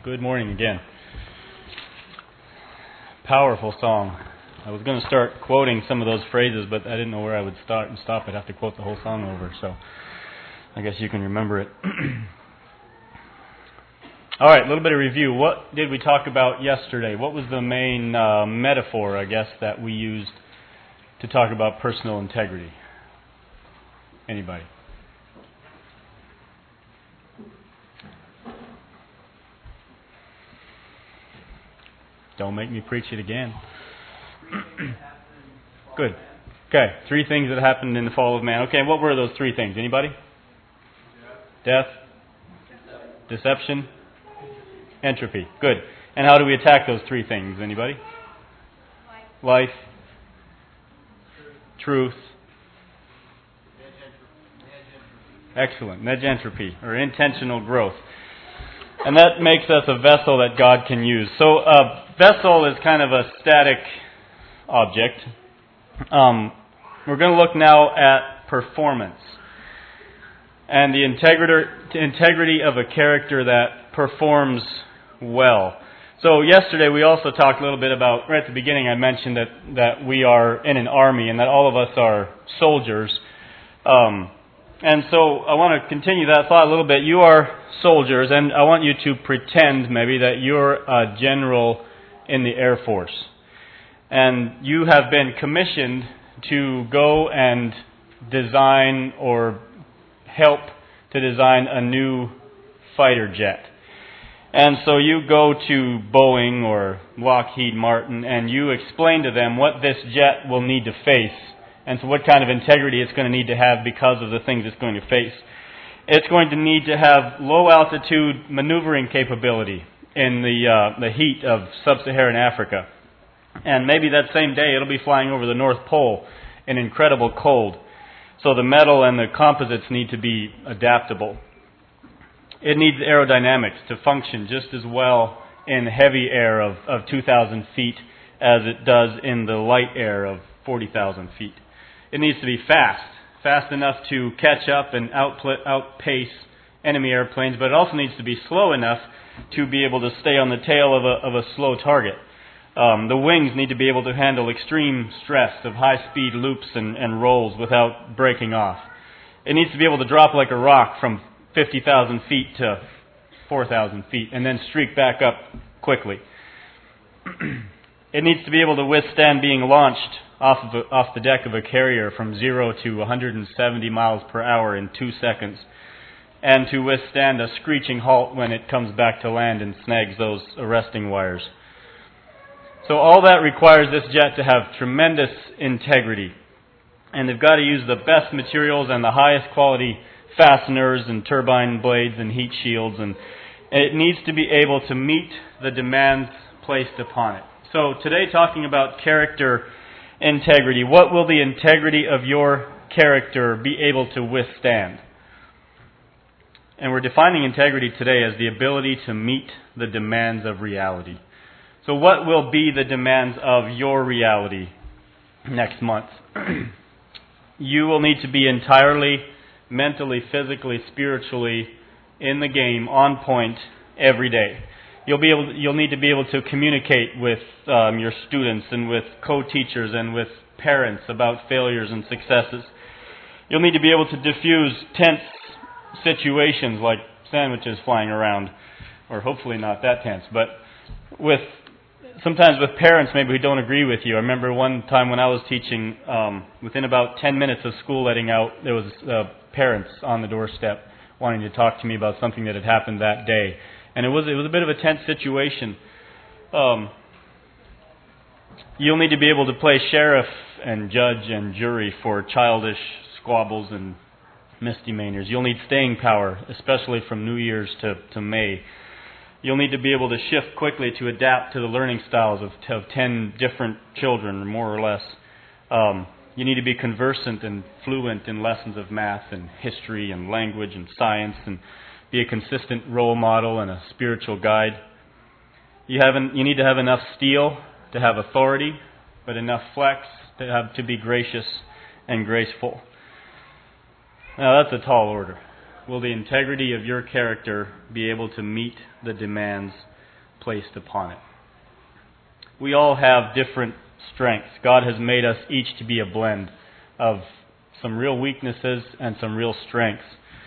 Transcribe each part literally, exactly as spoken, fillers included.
Good morning again. Powerful song. I was going to start quoting some of those phrases, but I didn't know where I would start and stop. I'd have to quote the whole song over, so I guess you can remember it. All right, a little bit of review. What did we talk about yesterday? What was the main uh, metaphor, I guess, that we used to talk about personal integrity? Anybody? Don't make me preach it again. Good. Okay, three things that happened in the fall of man. Okay, what were those three things? Anybody? Death, deception, entropy. Good. And how do we attack those three things? Anybody? Life, truth. Excellent. Nudge entropy, or intentional growth. And that makes us a vessel that God can use. So a vessel is kind of a static object. Um, we're going to look now at performance and the integrity of a character that performs well. So yesterday we also talked a little bit about, right at the beginning I mentioned that, that we are in an army and that all of us are soldiers. Um, and so I want to continue that thought a little bit. You are soldiers, and I want you to pretend maybe that you're a general in the Air Force. And you have been commissioned to go and design or help to design a new fighter jet. And so you go to Boeing or Lockheed Martin and you explain to them what this jet will need to face and so what kind of integrity it's going to need to have because of the things it's going to face. It's going to need to have low altitude maneuvering capability in the uh, the heat of sub-Saharan Africa. And maybe that same day it'll be flying over the North Pole in incredible cold. So the metal and the composites need to be adaptable. It needs aerodynamics to function just as well in heavy air of, of two thousand feet as it does in the light air of forty thousand feet. It needs to be fast, fast enough to catch up and outpl- outpace enemy airplanes, but it also needs to be slow enough to be able to stay on the tail of a, of a slow target. Um, the wings need to be able to handle extreme stress of high-speed loops and, and rolls without breaking off. It needs to be able to drop like a rock from fifty thousand feet to four thousand feet and then streak back up quickly. It needs to be able to withstand being launched off of a, off the deck of a carrier from zero to one hundred seventy miles per hour in two seconds and to withstand a screeching halt when it comes back to land and snags those arresting wires. So all that requires this jet to have tremendous integrity. And they've got to use the best materials and the highest quality fasteners and turbine blades and heat shields. And it needs to be able to meet the demands placed upon it. So today, talking about character integrity. What will the integrity of your character be able to withstand? And we're defining integrity today as the ability to meet the demands of reality. So what will be the demands of your reality next month? You will need to be entirely mentally, physically, spiritually in the game, on point every day. You'll be able. You'll need to be able to communicate with um, your students and with co-teachers and with parents about failures and successes. You'll need to be able to diffuse tense situations like sandwiches flying around, or hopefully not that tense, but with sometimes with parents maybe who don't agree with you. I remember one time when I was teaching, um, within about ten minutes of school letting out, there was uh, parents on the doorstep wanting to talk to me about something that had happened that day. And it was it was a bit of a tense situation. Um, you'll need to be able to play sheriff and judge and jury for childish squabbles and misdemeanors. You'll need staying power, especially from New Year's to, to May. You'll need to be able to shift quickly to adapt to the learning styles of, of ten different children, more or less. Um, you need to be conversant and fluent in lessons of math and history and language and science and be a consistent role model and a spiritual guide. You have an, you need to have enough steel to have authority, but enough flex to have to be gracious and graceful. Now that's a tall order. Will the integrity of your character be able to meet the demands placed upon it. We all have different strengths. God has made us each to be a blend of some real weaknesses and some real strengths.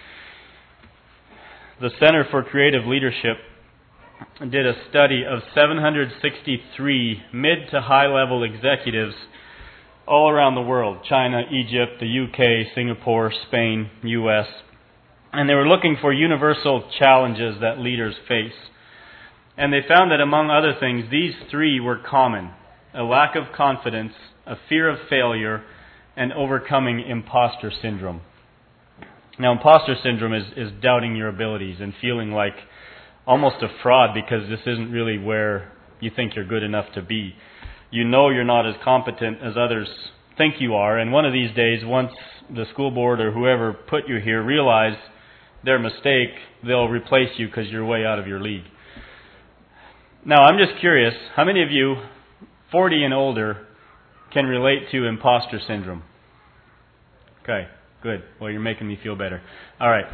The Center for Creative Leadership did a study of seven hundred sixty-three mid to high level executives all around the world. China, Egypt, the U K, Singapore, Spain, U S. And they were looking for universal challenges that leaders face. And they found that among other things, these three were common: a lack of confidence, a fear of failure, and overcoming imposter syndrome. Now, imposter syndrome is, is doubting your abilities and feeling like almost a fraud because this isn't really where you think you're good enough to be. You know you're not as competent as others think you are, and one of these days, once the school board or whoever put you here realize their mistake, they'll replace you because you're way out of your league. Now, I'm just curious, how many of you, forty and older, can relate to imposter syndrome? Okay, good. Well, you're making me feel better. All right.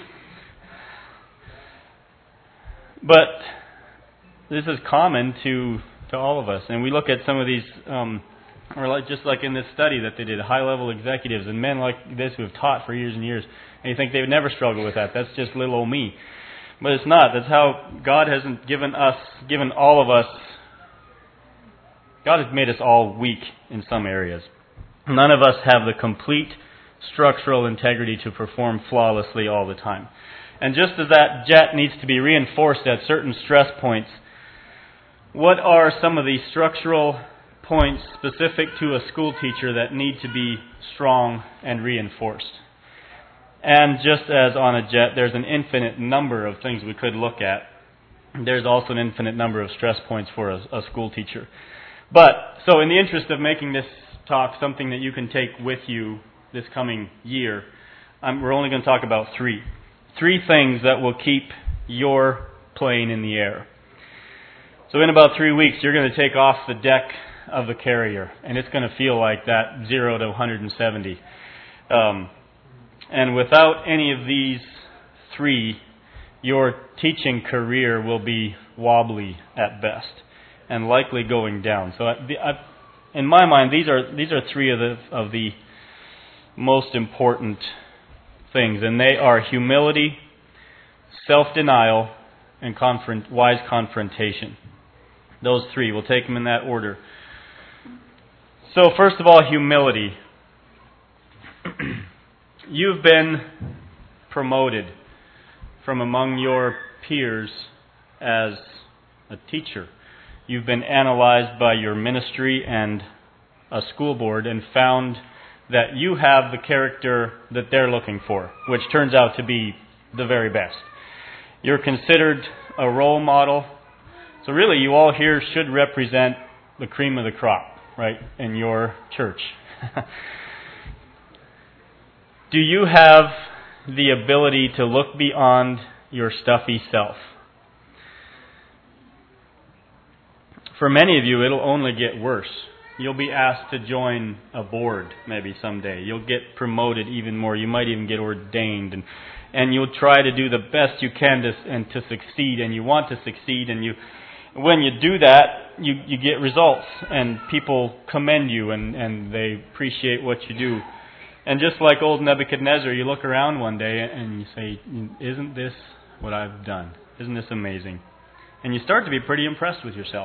But this is common to to all of us. And we look at some of these, um, or like just like in this study that they did, high-level executives and men like this who have taught for years and years, and you think they would never struggle with that. That's just little old me. But it's not. That's how God hasn't given us, given all of us, God has made us all weak in some areas. None of us have the complete structural integrity to perform flawlessly all the time. And just as that jet needs to be reinforced at certain stress points, what are some of the structural points specific to a school teacher that need to be strong and reinforced? And just as on a jet, there's an infinite number of things we could look at. There's also an infinite number of stress points for a, a school teacher. But, so in the interest of making this talk something that you can take with you this coming year, um, we're only going to talk about three. Three things that will keep your plane in the air. So in about three weeks, you're going to take off the deck of the carrier, and it's going to feel like that zero to one hundred seventy. Um, and without any of these three, your teaching career will be wobbly at best, and likely going down. So, I, I, in my mind, these are these are three of the of the most important things, and they are humility, self-denial, and confront, wise confrontation. Those three. We'll take them in that order. So, first of all, humility. You've been promoted from among your peers as a teacher. You've been analyzed by your ministry and a school board and found that you have the character that they're looking for, which turns out to be the very best. You're considered a role model. So really, you all here should represent the cream of the crop, right, in your church. Do you have the ability to look beyond your stuffy self? For many of you, it'll only get worse. You'll be asked to join a board maybe someday. You'll get promoted even more. You might even get ordained. And, and you'll try to do the best you can to, and to succeed. And you want to succeed. And you, when you do that, you, you get results. And people commend you and, and they appreciate what you do. And just like old Nebuchadnezzar, you look around one day and you say, isn't this what I've done? Isn't this amazing? And you start to be pretty impressed with yourself.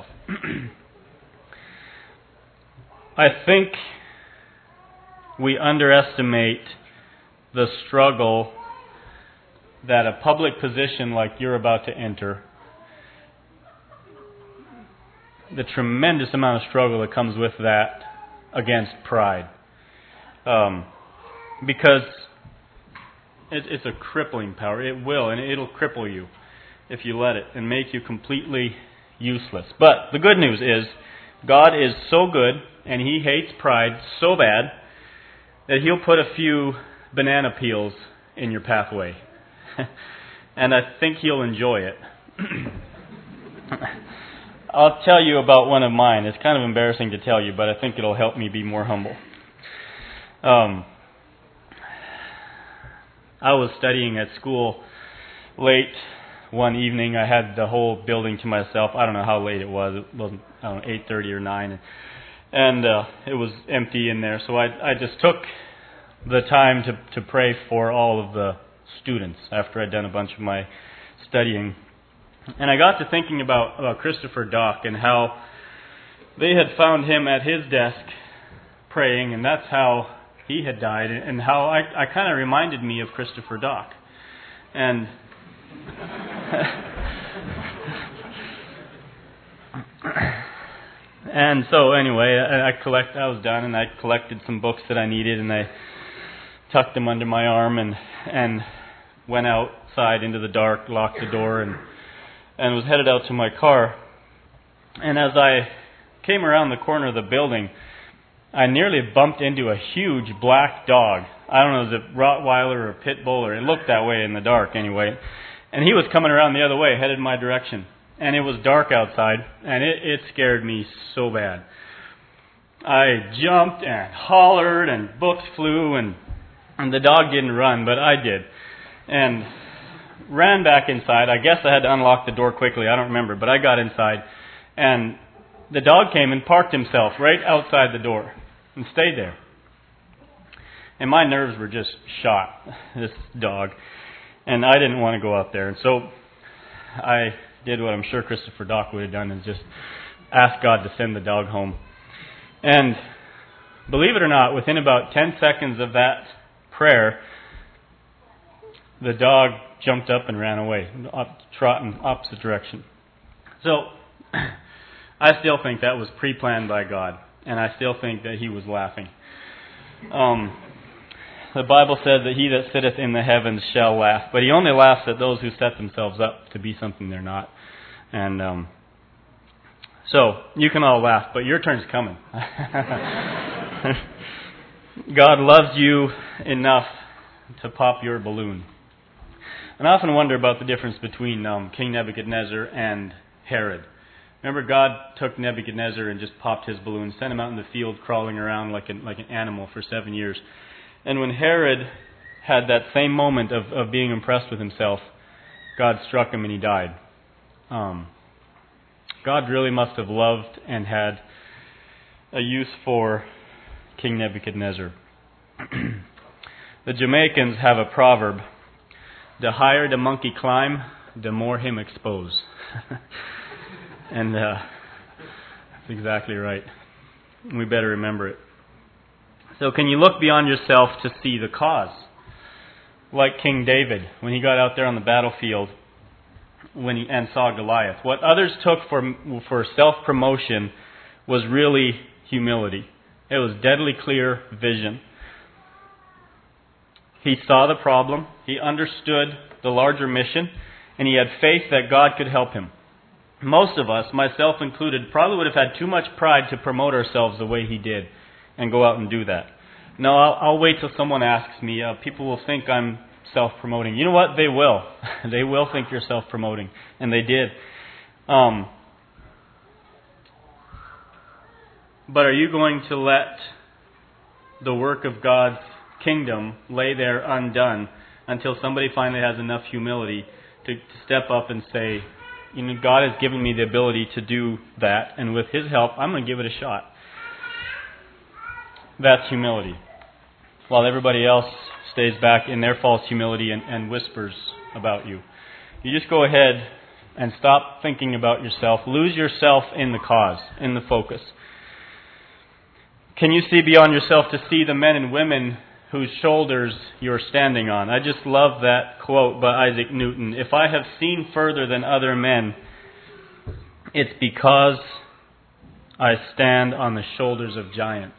I think we underestimate the struggle that a public position like you're about to enter, the tremendous amount of struggle that comes with that against pride. Um, because it, it's a crippling power. It will, and it'll cripple you if you let it and make you completely useless. But the good news is God is so good and He hates pride so bad that He'll put a few banana peels in your pathway. And I think He'll enjoy it. I'll tell you about one of mine. It's kind of embarrassing to tell you, but I think it'll help me be more humble. Um, I was studying at school late one evening. I had the whole building to myself. I don't know how late it was. It wasn't, I don't know, eight thirty or nine. And uh, it was empty in there. So I, I just took the time to, to pray for all of the students after I'd done a bunch of my studying. And I got to thinking about, about Christopher Dock and how they had found him at his desk praying, and that's how he had died, and how I, I kind of reminded me of Christopher Dock. And and so anyway, I, I collect. I was done, and I collected some books that I needed, and I tucked them under my arm, and and went outside into the dark, locked the door, and and was headed out to my car. And as I came around the corner of the building, I nearly bumped into a huge black dog. I don't know, was it Rottweiler or a Pit Bull, or it looked that way in the dark anyway. And he was coming around the other way, headed my direction. And it was dark outside, and it, it scared me so bad. I jumped and hollered, and books flew, and, and the dog didn't run, but I did. And ran back inside. I guess I had to unlock the door quickly, I don't remember, but I got inside. And the dog came and parked himself right outside the door and stayed there. And my nerves were just shot, this dog. And I didn't want to go out there. And so I did what I'm sure Christopher Dock would have done, and just asked God to send the dog home. And believe it or not, within about ten seconds of that prayer, the dog jumped up and ran away, up, trotting opposite direction. So I still think that was pre-planned by God, and I still think that He was laughing. Um, the Bible says that he that sitteth in the heavens shall laugh, but He only laughs at those who set themselves up to be something they're not. And um, so you can all laugh, but your turn's coming. God loves you enough to pop your balloon. And I often wonder about the difference between um, King Nebuchadnezzar and Herod. Remember, God took Nebuchadnezzar and just popped his balloon, sent him out in the field crawling around like an, like an animal for seven years. And when Herod had that same moment of, of being impressed with himself, God struck him and he died. Um, God really must have loved and had a use for King Nebuchadnezzar. The Jamaicans have a proverb: the higher the monkey climb, the more him expose. And uh, that's exactly right. We better remember it. So can you look beyond yourself to see the cause? Like King David, when he got out there on the battlefield when he, and saw Goliath. What others took for, for self-promotion was really humility. It was deadly clear vision. He saw the problem, he understood the larger mission, and he had faith that God could help him. Most of us, myself included, probably would have had too much pride to promote ourselves the way he did and go out and do that. No, I'll, I'll wait till someone asks me. Uh, people will think I'm self-promoting. You know what? They will. They will think you're self-promoting. And they did. Um, but are you going to let the work of God's kingdom lay there undone until somebody finally has enough humility to, to step up and say, you know, God has given me the ability to do that, and with His help, I'm going to give it a shot. That's humility. While everybody else stays back in their false humility and, and whispers about you. You just go ahead and stop thinking about yourself. Lose yourself in the cause, in the focus. Can you see beyond yourself to see the men and women whose shoulders you're standing on? I just love that quote by Isaac Newton. If I have seen further than other men, it's because I stand on the shoulders of giants.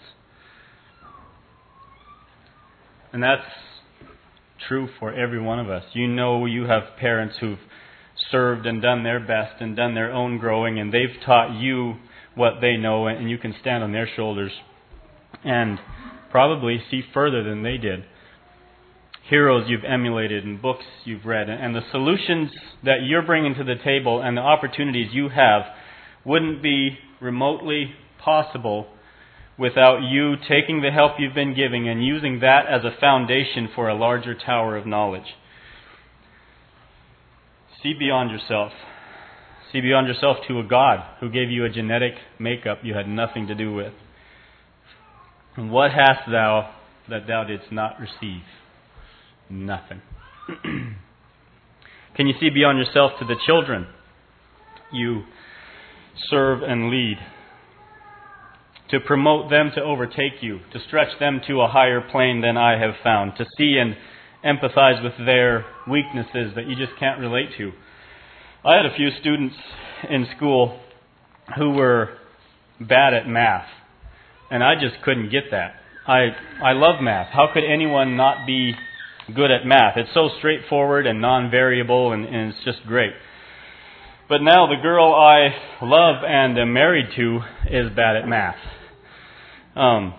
And that's true for every one of us. You know you have parents who've served and done their best and done their own growing, and they've taught you what they know, and you can stand on their shoulders and probably see further than they did. Heroes you've emulated and books you've read, and the solutions that you're bringing to the table and the opportunities you have wouldn't be remotely possible without you taking the help you've been giving and using that as a foundation for a larger tower of knowledge. See beyond yourself. See beyond yourself to a God who gave you a genetic makeup you had nothing to do with. And what hast thou that thou didst not receive? Nothing. Can you see beyond yourself to the children you serve and lead? To promote them to overtake you, to stretch them to a higher plane than I have found, to see and empathize with their weaknesses that you just can't relate to. I had a few students in school who were bad at math, and I just couldn't get that. I I love math. How could anyone not be good at math? It's so straightforward and non-variable, and, and it's just great. But now the girl I love and am married to is bad at math. Um,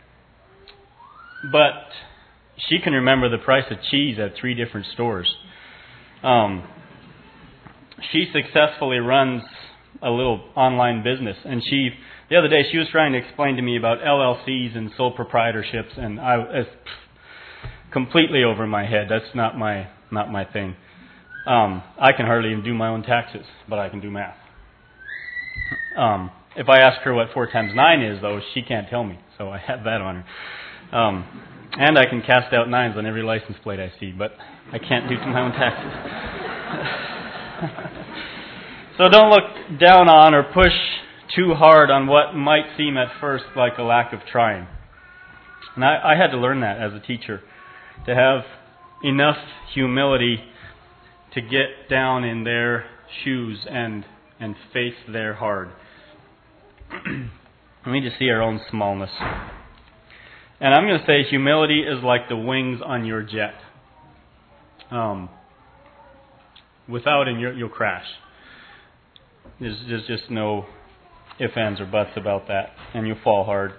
but she can remember the price of cheese at three different stores. Um, she successfully runs a little online business, and she the other day she was trying to explain to me about L L Cs and sole proprietorships, and I was completely over my head. That's not my not my thing. Um, I can hardly even do my own taxes, but I can do math. Um, if I ask her what four times nine is, though, she can't tell me, so I have that on her. Um, and I can cast out nines on every license plate I see, but I can't do my own taxes. So don't look down on or push too hard on what might seem at first like a lack of trying. And I, I had to learn that as a teacher, to have enough humility to get down in their shoes and and face their hard. We need to see our own smallness. And I'm going to say humility is like the wings on your jet. Um, without it, you'll crash. There's, there's just no ifs, ands, or buts about that, and you'll fall hard.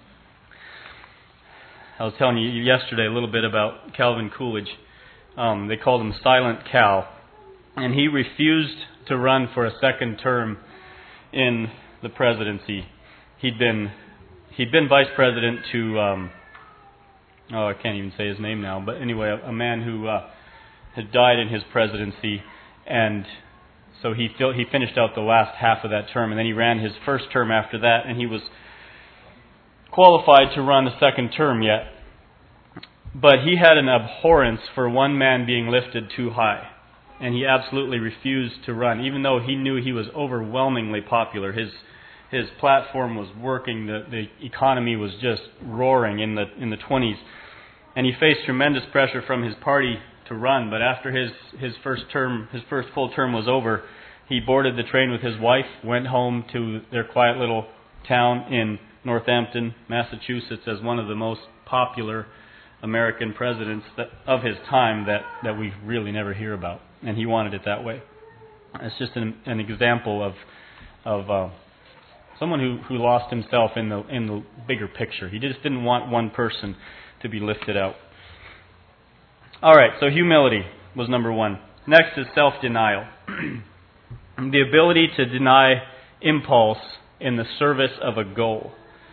I was telling you yesterday a little bit about Calvin Coolidge. Um, they called him Silent Cal, and he refused to run for a second term in the presidency. He'd been he'd been vice president to um, oh I can't even say his name now, but anyway, a, a man who uh, had died in his presidency, and so he fil- he finished out the last half of that term, and then he ran his first term after that, and he was qualified to run a second term yet. But he had an abhorrence for one man being lifted too high, and he absolutely refused to run, even though he knew he was overwhelmingly popular. His his platform was working, the, the economy was just roaring in the in the twenties, and he faced tremendous pressure from his party to run. But after his, his first term, his first full term was over, he boarded the train with his wife, went home to their quiet little town in Northampton, Massachusetts, as one of the most popular American presidents that, of his time that, that we really never hear about. And he wanted it that way. It's just an, an example of of uh, someone who, who lost himself in the in the bigger picture. He just didn't want one person to be lifted out. All right, so humility was number one. Next is self-denial. The ability to deny impulse in the service of a goal.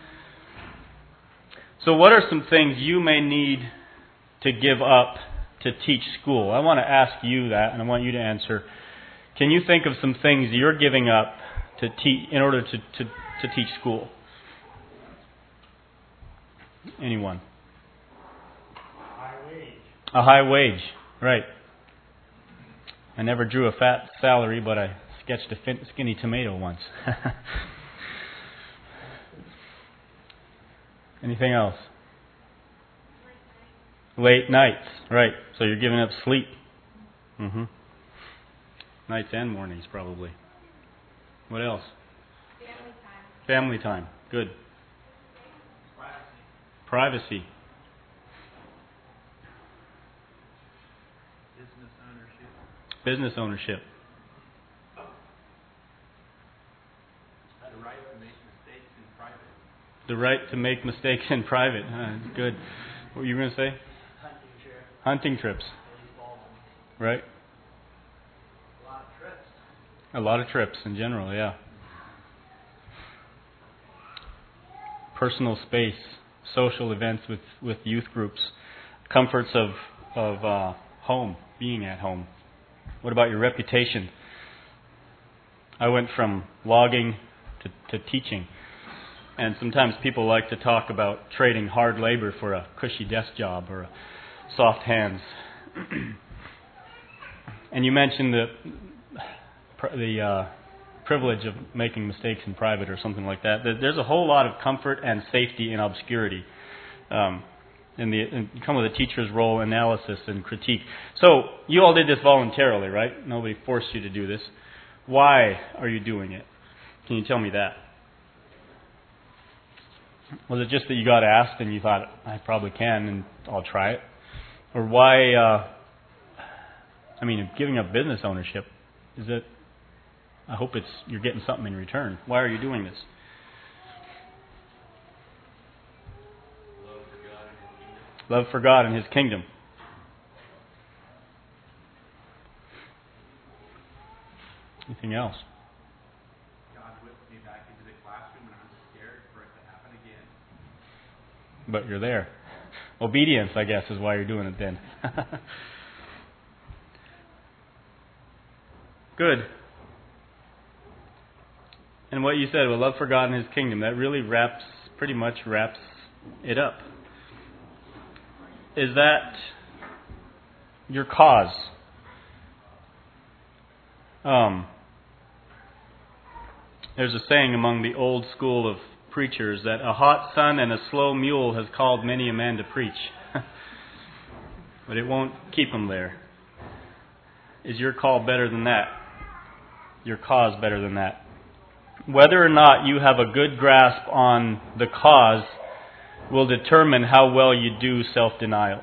So what are some things you may need to give up to teach school? I want to ask you that, and I want you to answer. Can you think of some things you're giving up to teach in order to, to, to teach school? Anyone? A high wage. A high wage, right. I never drew a fat salary, but I sketched a fin- skinny tomato once. Anything else? Late nights, right. So you're giving up sleep. Mm-hmm. Nights and mornings, probably. What else? Family time. Family time. Good. Privacy. Privacy. Business ownership. Business ownership. The right to make mistakes in private. The right to make mistakes in private. Uh, good. What were you going to say? Hunting trip. Hunting trips. Baseball. Right. A lot of trips. A lot of trips in general, yeah. Personal space, social events with, with youth groups, comforts of of uh, home, being at home. What about your reputation? I went from logging to, to teaching. And sometimes people like to talk about trading hard labor for a cushy desk job or a soft hands. And you mentioned the the uh, privilege of making mistakes in private or something like that. There's a whole lot of comfort and safety in obscurity. Um, in the in, come with a teacher's role, analysis and critique. So you all did this voluntarily, right? Nobody forced you to do this. Why are you doing it? Can you tell me that? Was it just that you got asked and you thought, I probably can and I'll try it? Or why, uh, I mean, giving up business ownership, is it, I hope it's you're getting something in return. Why are you doing this? Love for God and His kingdom. Anything else? God whipped me back into the classroom and I'm scared for it to happen again. But you're there. Obedience, I guess, is why you're doing it then. Good. And what you said, well, love for God and His kingdom, that really wraps, pretty much wraps it up. Is that your cause? Um, there's a saying among the old school of preachers that a hot sun and a slow mule has called many a man to preach. But it won't keep him there. Is your call better than that? Your cause better than that? Whether or not you have a good grasp on the cause will determine how well you do self-denial.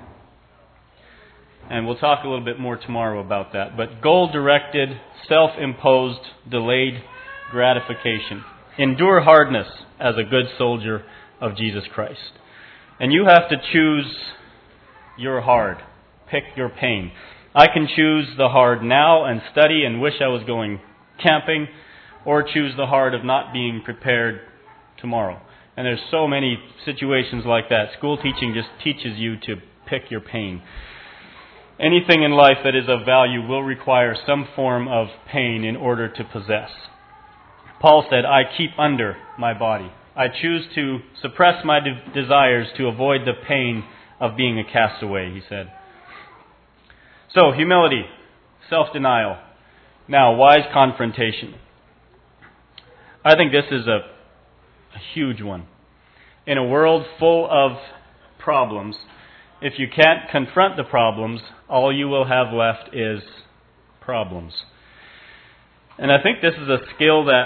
And we'll talk a little bit more tomorrow about that. But goal-directed, self-imposed, delayed gratification. Endure hardness as a good soldier of Jesus Christ. And you have to choose your hard. Pick your pain. I can choose the hard now and study and wish I was going camping, or choose the hard of not being prepared tomorrow. And there's so many situations like that. School teaching just teaches you to pick your pain. Anything in life that is of value will require some form of pain in order to possess. Paul said, I keep under my body. I choose to suppress my de- desires to avoid the pain of being a castaway, he said. So, humility, self-denial. Now, wise confrontation. I think this is a, a huge one. In a world full of problems, if you can't confront the problems, all you will have left is problems. And I think this is a skill that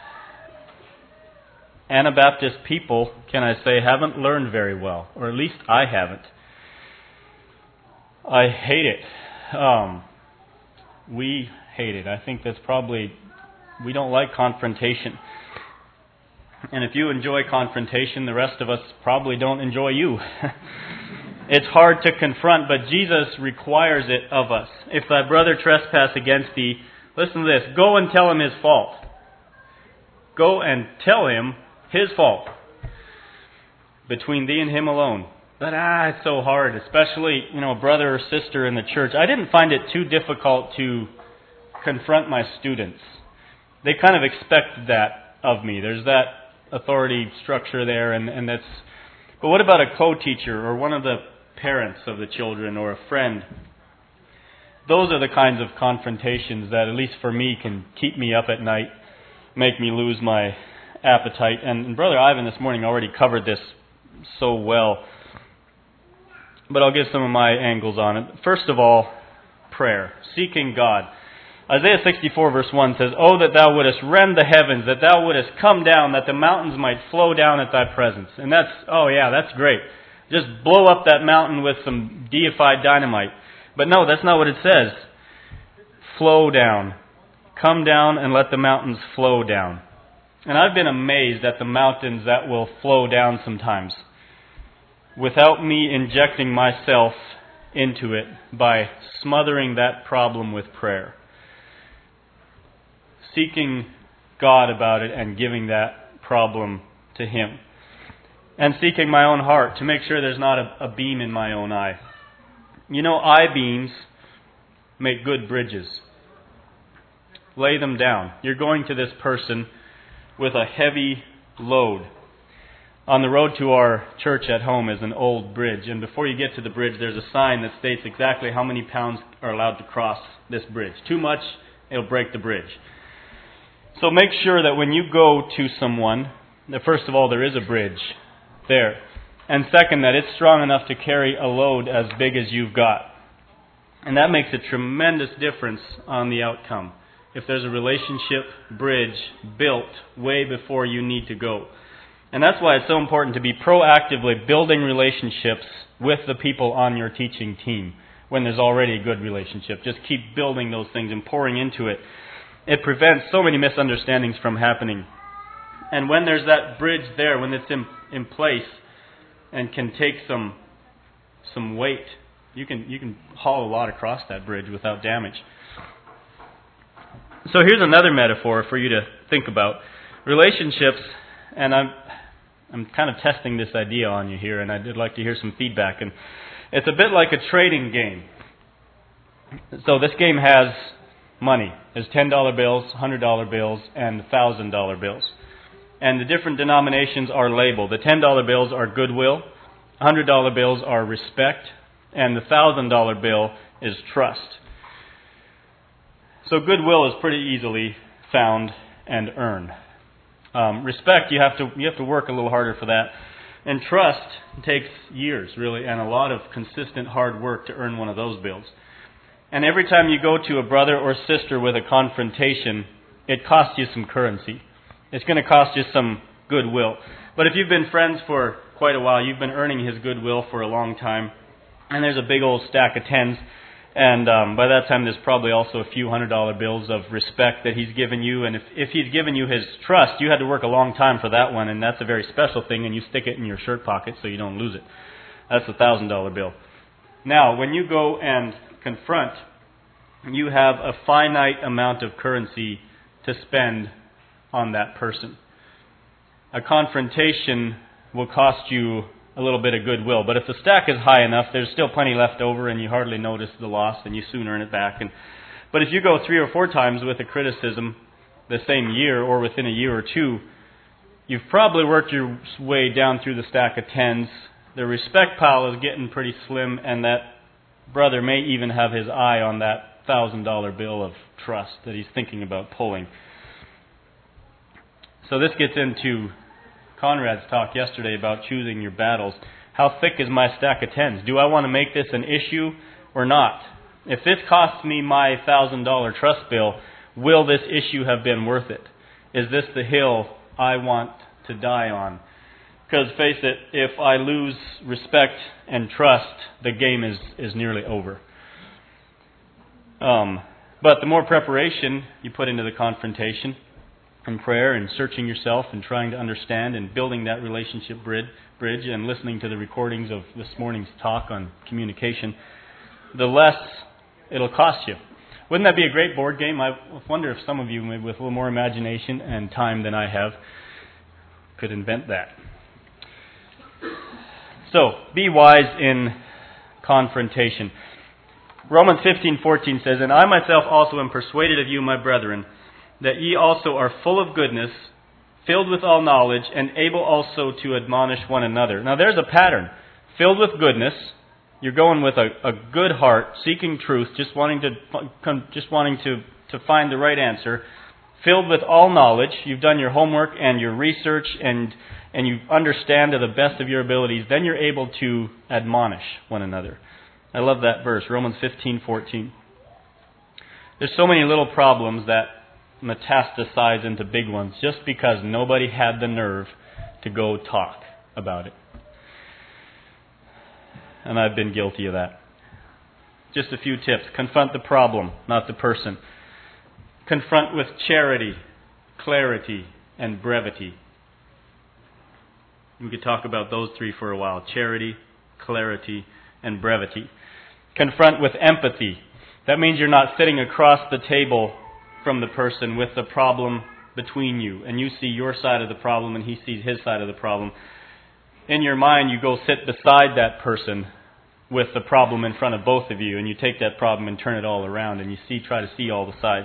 Anabaptist people, can I say, haven't learned very well. Or at least I haven't. I hate it. Um, we hate it. I think that's probably, we don't like confrontation. And if you enjoy confrontation, the rest of us probably don't enjoy you. It's hard to confront, but Jesus requires it of us. If thy brother trespass against thee, listen to this, go and tell him his fault. Go and tell him his fault. Between thee and him alone. But ah, it's so hard, especially, you know, a brother or sister in the church. I didn't find it too difficult to confront my students. They kind of expect that of me. There's that authority structure there, and, and that's... But what about a co-teacher or one of the parents of the children or a friend? Those are the kinds of confrontations that, at least for me, can keep me up at night, make me lose my appetite. And, and Brother Ivan this morning already covered this so well. But I'll give some of my angles on it. First of all, prayer. Seeking God. Isaiah sixty-four verse one says, Oh, that thou wouldest rend the heavens, that thou wouldest come down, that the mountains might flow down at thy presence. And that's, oh yeah, that's great. Just blow up that mountain with some deified dynamite. But no, that's not what it says. Flow down. Come down and let the mountains flow down. And I've been amazed at the mountains that will flow down sometimes, without me injecting myself into it by smothering that problem with prayer. Seeking God about it and giving that problem to Him. And seeking my own heart to make sure there's not a, a beam in my own eye. You know, eye beams, make good bridges. Lay them down. You're going to this person with a heavy load. On the road to our church at home is an old bridge, and before you get to the bridge, there's a sign that states exactly how many pounds are allowed to cross this bridge. Too much, it'll break the bridge. So make sure that when you go to someone, that first of all, there is a bridge there. And second, that it's strong enough to carry a load as big as you've got. And that makes a tremendous difference on the outcome. If there's a relationship bridge built way before you need to go. And that's why it's so important to be proactively building relationships with the people on your teaching team when there's already a good relationship. Just keep building those things and pouring into it. It prevents so many misunderstandings from happening. And when there's that bridge there, when it's in, in place and can take some some weight, you can you can haul a lot across that bridge without damage. So here's another metaphor for you to think about. Relationships, and I'm I'm kind of testing this idea on you here, and I'd like to hear some feedback. And it's a bit like a trading game. So this game has money. There's ten dollar bills, one hundred dollar bills, and one thousand dollar bills. And the different denominations are labeled. The ten dollar bills are goodwill, one hundred dollar bills are respect, and the one thousand dollar bill is trust. So goodwill is pretty easily found and earned. Um, respect, you have to you have to work a little harder for that. And trust takes years, really, and a lot of consistent hard work to earn one of those bills. And every time you go to a brother or sister with a confrontation, it costs you some currency. It's going to cost you some goodwill. But if you've been friends for quite a while, you've been earning his goodwill for a long time, and there's a big old stack of tens, and um, by that time there's probably also a few hundred dollar bills of respect that he's given you. And if, if he's given you his trust, you had to work a long time for that one, and that's a very special thing, and you stick it in your shirt pocket so you don't lose it. That's a one thousand dollar bill. Now, when you go and confront, you have a finite amount of currency to spend on that person. A confrontation will cost you a little bit of goodwill, but if the stack is high enough, there's still plenty left over and you hardly notice the loss and you soon earn it back. And But if you go three or four times with a criticism the same year or within a year or two, you've probably worked your way down through the stack of tens. The respect pile is getting pretty slim, and that brother may even have his eye on that one thousand dollar bill of trust that he's thinking about pulling. So this gets into Conrad's talk yesterday about choosing your battles. How thick is my stack of tens? Do I want to make this an issue or not? If this costs me my one thousand dollar trust bill, will this issue have been worth it? Is this the hill I want to die on? Because face it, if I lose respect and trust, the game is, is nearly over. Um, but the more preparation you put into the confrontation and prayer and searching yourself and trying to understand and building that relationship bridge, bridge and listening to the recordings of this morning's talk on communication, the less it'll cost you. Wouldn't that be a great board game? I wonder if some of you, maybe with a little more imagination and time than I have, could invent that. So, be wise in confrontation. Romans fifteen fourteen says, "And I myself also am persuaded of you, my brethren, that ye also are full of goodness, filled with all knowledge, and able also to admonish one another." Now there's a pattern. Filled with goodness, you're going with a, a good heart, seeking truth, just wanting to just wanting to, to find the right answer. Filled with all knowledge, you've done your homework and your research, and and you understand to the best of your abilities. Then you're able to admonish one another. I love that verse, Romans fifteen fourteen. There's so many little problems that metastasize into big ones just because nobody had the nerve to go talk about it. And I've been guilty of that. Just a few tips. Confront the problem, not the person. Confront with charity, clarity, and brevity. We could talk about those three for a while. Charity, clarity, and brevity. Confront with empathy. That means you're not sitting across the table from the person with the problem between you, and you see your side of the problem and he sees his side of the problem. In your mind, you go sit beside that person with the problem in front of both of you, and you take that problem and turn it all around, and you see, try to see all the sides.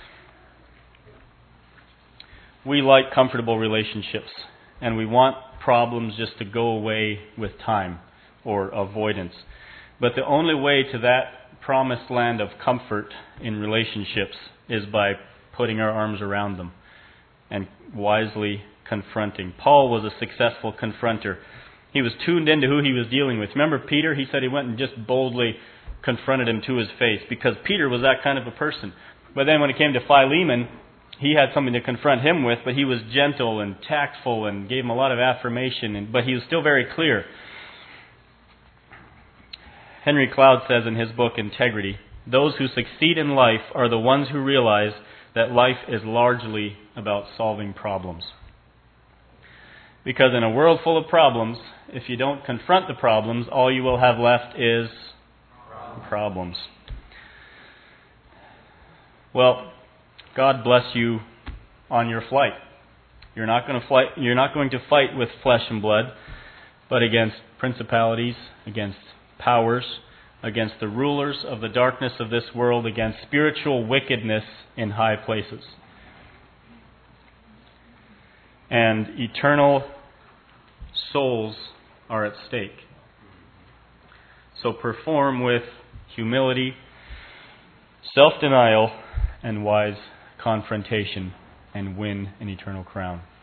We like comfortable relationships, and we want problems just to go away with time or avoidance. But the only way to that promised land of comfort in relationships is by putting our arms around them and wisely confronting. Paul was a successful confronter. He was tuned into who he was dealing with. Remember Peter? He said he went and just boldly confronted him to his face because Peter was that kind of a person. But then when it came to Philemon, he had something to confront him with, but he was gentle and tactful and gave him a lot of affirmation, and, but he was still very clear. Henry Cloud says in his book, Integrity, those who succeed in life are the ones who realize that life is largely about solving problems. Because in a world full of problems, if you don't confront the problems, all you will have left is problems. Well, God bless you on your flight. You're not going to fight, you're not going to fight with flesh and blood, but against principalities, against powers, against the rulers of the darkness of this world, against spiritual wickedness in high places. And eternal souls are at stake. So perform with humility, self-denial, and wise confrontation, and win an eternal crown.